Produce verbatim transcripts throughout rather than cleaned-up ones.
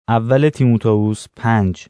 اول تیموتائوس پنج.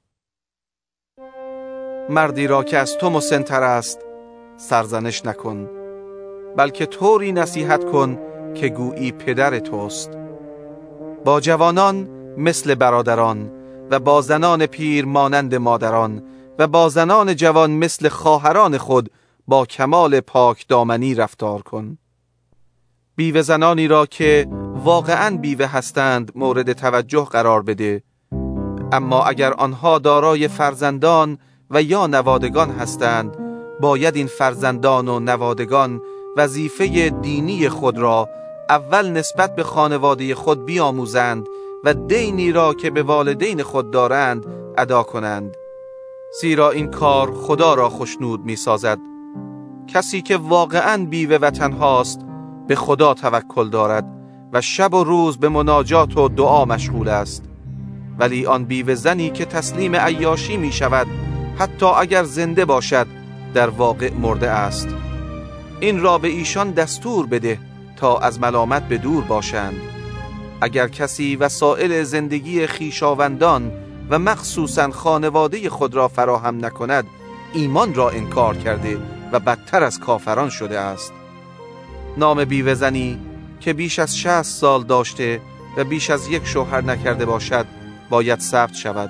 مردی را که از تو مسن‌تر است سرزنش نکن، بلکه طوری نصیحت کن که گویی پدر توست. با جوانان مثل برادران و با زنان پیر مانند مادران و با زنان جوان مثل خواهران خود با کمال پاک دامنی رفتار کن. بیوه زنانی را که واقعاً بیوه هستند مورد توجه قرار بده، اما اگر آنها دارای فرزندان و یا نوادگان هستند، باید این فرزندان و نوادگان وظیفه دینی خود را اول نسبت به خانواده خود بیاموزند و دینی را که به والدین خود دارند ادا کنند، زیرا این کار خدا را خوشنود می سازد. کسی که واقعاً بیوه و تنهاست به خدا توکل دارد و شب و روز به مناجات و دعا مشغول است، ولی آن بیوه زنی که تسلیم عیاشی می شود حتی اگر زنده باشد در واقع مرده است. این را به ایشان دستور بده تا از ملامت به دور باشند. اگر کسی وسایل زندگی خویشاوندان و مخصوصاً خانواده خود را فراهم نکند، ایمان را انکار کرده و بدتر از کافران شده است. نام بیوه زنی که بیش از شصت سال داشته و بیش از یک شوهر نکرده باشد باید ثبت شود.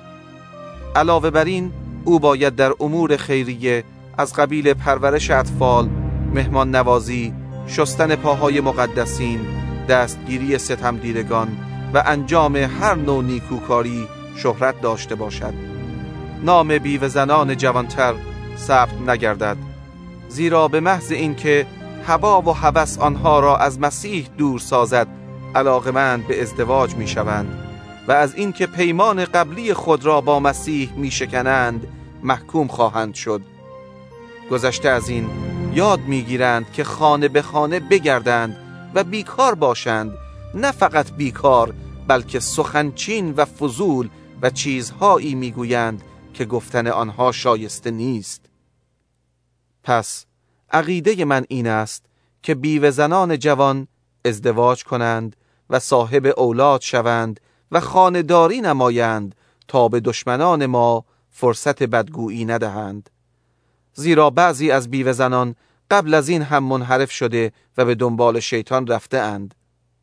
علاوه بر این، او باید در امور خیریه از قبیل پرورش اطفال، مهمان نوازی، شستن پاهای مقدسین، دستگیری ستمدیدگان و انجام هر نوع نیکوکاری شهرت داشته باشد. نام بیوه زنان جوانتر ثبت نگردد، زیرا به محض این که هوا و هوس آنها را از مسیح دور سازد علاقمند به ازدواج می شوند و از این که پیمان قبلی خود را با مسیح می شکنند محکوم خواهند شد. گذشته از این یاد می گیرند که خانه به خانه بگردند و بیکار باشند، نه فقط بیکار بلکه سخنچین و فضول و چیزهایی می گویند که گفتن آنها شایسته نیست. پس عقیده من این است که بیوه زنان جوان ازدواج کنند و صاحب اولاد شوند و خانه‌داری نمایند تا به دشمنان ما فرصت بدگویی ندهند، زیرا بعضی از بیوه زنان قبل از این هم منحرف شده و به دنبال شیطان رفته اند.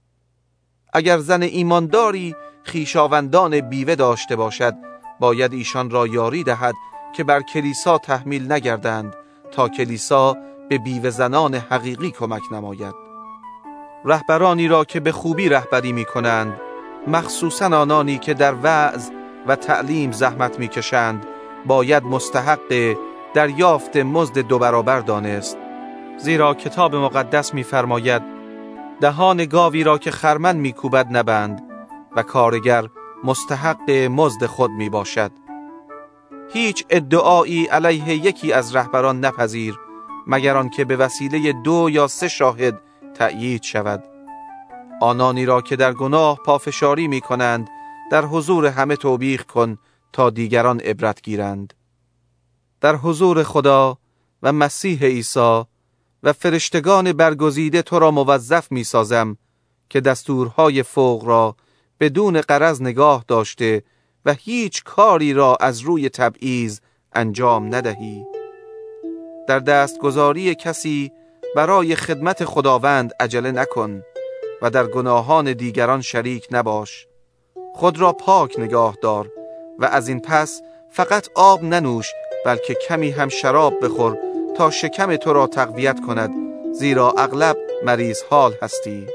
اگر زن ایمانداری خویشاوندان بیوه داشته باشد، باید ایشان را یاری دهد که بر کلیسا تحمیل نگردند تا کلیسا به بیوه زنان حقیقی کمک نماید. رهبرانی را که به خوبی رهبری می کنند، مخصوصاً آنانی که در وعظ و تعلیم زحمت می کشند، باید مستحق دریافت مزد دو برابر دانست، زیرا کتاب مقدس می فرماید دهان گاوی را که خرمن می کوبد نبند و کارگر مستحق مزد خود می باشد. هیچ ادعایی علیه یکی از رهبران نپذیر مگر آن که به وسیله دو یا سه شاهد تأیید شود. آنانی را که در گناه پافشاری می کنند در حضور همه توبیخ کن تا دیگران عبرت گیرند. در حضور خدا و مسیح عیسی و فرشتگان برگزیده تو را موظف می سازم که دستورهای فوق را بدون غرض نگاه داشته و هیچ کاری را از روی تبعیض انجام ندهی. در دستگذاری کسی برای خدمت خداوند عجله نکن و در گناهان دیگران شریک نباش. خود را پاک نگاه دار و از این پس فقط آب ننوش بلکه کمی هم شراب بخور تا شکم تو را تقویت کند، زیرا اغلب مریض حال هستی.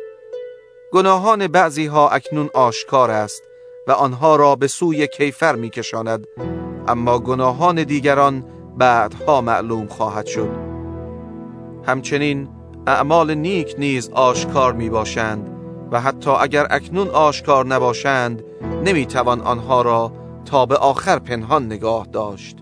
گناهان بعضی ها اکنون آشکار است و آنها را به سوی کیفر می کشاند، اما گناهان دیگران بعدها معلوم خواهد شد. همچنین اعمال نیک نیز آشکار می باشند و حتی اگر اکنون آشکار نباشند نمی توان آنها را تا به آخر پنهان نگاه داشت.